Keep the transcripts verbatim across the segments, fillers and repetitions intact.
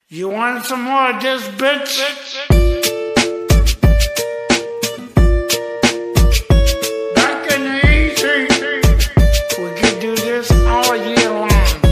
You want some more of this, bitch? Back in the easy, we could do this all year long.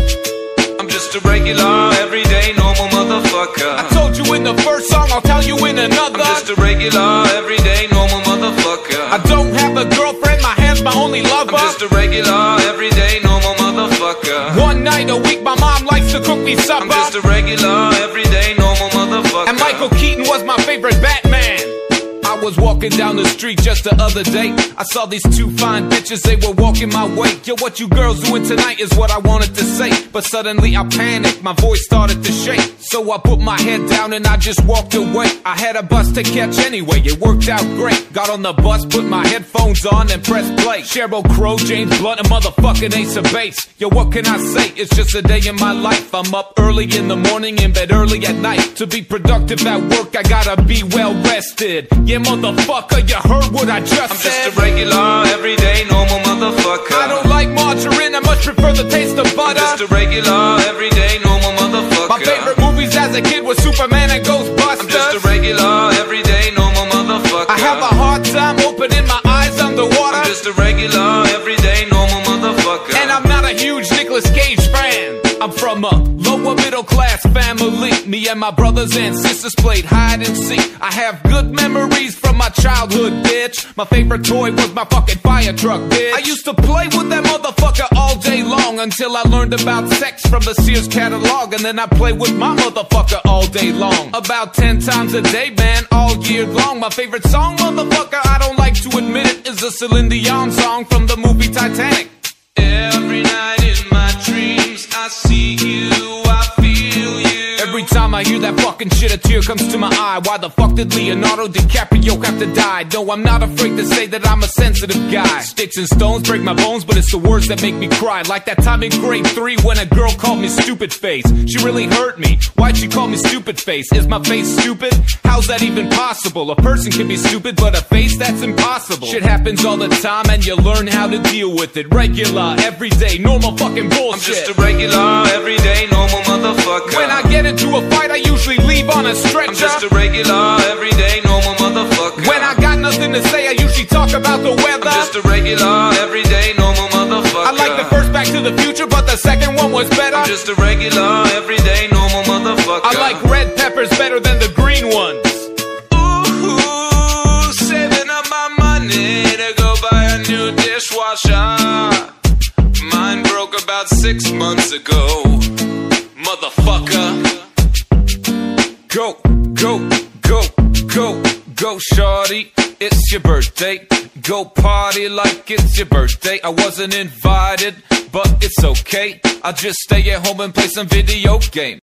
I'm just a regular, everyday, normal motherfucker. I told you in the first song, I'll tell you in another. I'm just a regular, everyday, normal motherfucker. I don't have a girlfriend, my hand's my only lover. I'm just a regular, everyday, normal motherfucker. One night a week, my mom likes to cook me supper. I'm just a regular, everyday, normal motherfucker. And Michael Keaton was my favorite Batman. I was walking down the street just the other day. I saw these two fine bitches, they were walking my way. Yo, what you girls doing tonight is what I wanted to say. But suddenly I panicked, my voice started to shake. So I put my head down and I just walked away. I had a bus to catch anyway, it worked out great. Got on the bus, put my headphones on and pressed play. Sheryl Crow, James Blunt, and motherfucking Ace of Base. Yo, what can I say? It's just a day in my life. I'm up early in the morning, in bed early at night. To be productive at work, I gotta be well rested. Yeah, motherfucker, you heard what I just I'm said. just a regular, everyday, normal motherfucker. I don't like margarine, I much prefer the taste of butter. I'm just a regular, everyday, normal motherfucker. My favorite movies as a kid were Superman and Ghostbusters. I'm just a regular, everyday, normal motherfucker. I have a hard time opening my eyes underwater. I'm just a regular, everyday, normal motherfucker. And I'm not a huge Nicolas Cage fan. I'm from a lower middle class family. Me and my brothers and sisters played hide and seek. I have good memories from my childhood, bitch. My favorite toy was my fucking fire truck, bitch. I used to play with that motherfucker all day long until I learned about sex from the Sears catalog. And then I played with my motherfucker all day long. About ten times a day, man, all year long. My favorite song, motherfucker, I don't like to admit it, is a Celine Dion song from the movie Titanic. Every night in my dreams, I see you, I feel you. Every time I hear that fucking shit, a tear comes to my eye. Why the fuck did Leonardo DiCaprio have to die? No, I'm not afraid to say that I'm a sensitive guy. Sticks and stones break my bones, but it's the words that make me cry. Like that time in grade three when a girl called me stupid face. She really hurt me. Why'd she call me stupid face? Is my face stupid? How's that even possible? A person can be stupid, but a face, that's impossible. Shit happens all the time and you learn how to deal with it. Regular, everyday, normal fucking bullshit. I'm just a regular, everyday, normal motherfucker. When I get into a fight, I usually leave on a stretcher. I'm just a regular, everyday, normal motherfucker. When I got nothing to say, I usually talk about the weather. I'm just a regular, everyday, normal motherfucker. I like the first Back to the Future, but the second one was better. I'm just a regular, everyday, normal motherfucker. I like red peppers better than the green ones. Ooh, saving up my money to go buy a new dishwasher. Mine broke about six months ago, motherfucker. Go, go, go, go, go, shorty, it's your birthday. Go party like it's your birthday. I wasn't invited, but it's okay. I'll just stay at home and play some video game.